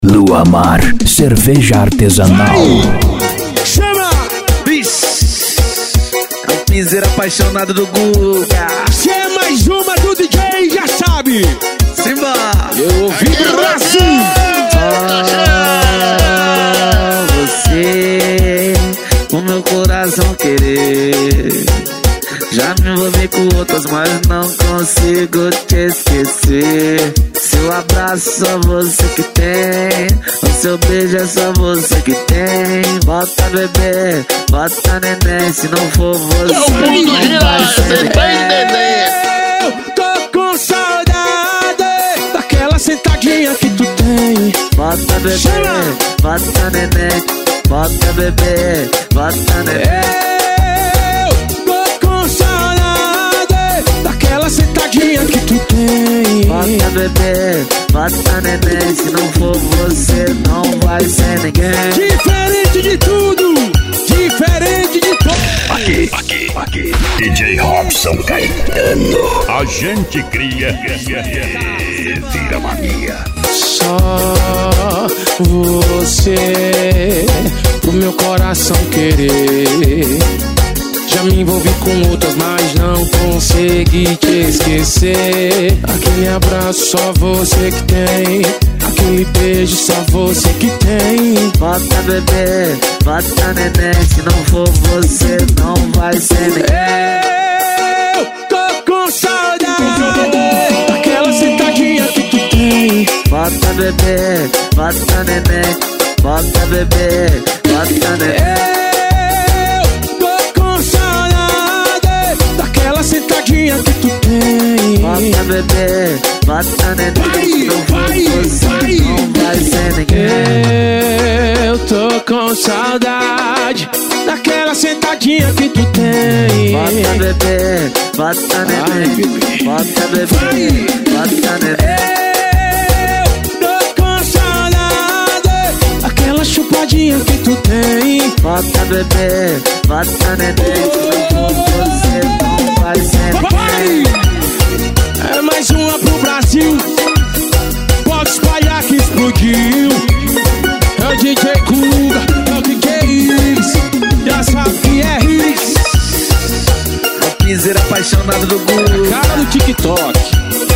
Luamar, cerveja artesanal. Chama! É o piseiro apaixonado do Guga. Se é mais uma do DJ, já sabe. Simba! Eu ouvi braço. Você, o meu coração querer. Já me envolvi com outras, mas não consigo te esquecer. Seu abraço só você que tem, o seu beijo é só você que tem. Bota bebê, bota neném, se não for você, o mundo gira, você tá entendendo? Eu tô com saudade daquela sentadinha que tu tem. Bota bebê, Chama! bota neném, bota bebê, bota neném. Sentadinha que tu tem. Bota bebê, bota neném, se não for você não vai ser ninguém. Diferente de tudo, diferente de tudo. Aqui, DJ Robson Caetano. A gente cria, Vira mania. Só você, pro meu coração querer. Já me envolvi com outras, mas não consegui te esquecer. Aquele abraço só você que tem, aquele beijo só você que tem. Bota bebê, bota neném, se não for você não vai ser ninguém. Eu tô com saudade daquela sentadinha que tu tem. Bota bebê, bota neném, bota bebê, bota neném. Sentadinha que tu tem. Bota bebê, bota neném, não vai, você não vai ser ninguém. Eu tô com saudade daquela sentadinha que tu tem. Bota bebê, bota neném, bota bebê, bota neném. Eu tô com saudade daquela chupadinha que tu tem. Bota bebê, bota neném, se não for você não vai ser ninguém. É mais uma pro Brasil, pode espalhar que explodiu. É o DJ Guga, é o DJ Iris, já sabe que é Iris. É o piseiro apaixonado do Guga. Cara do TikTok.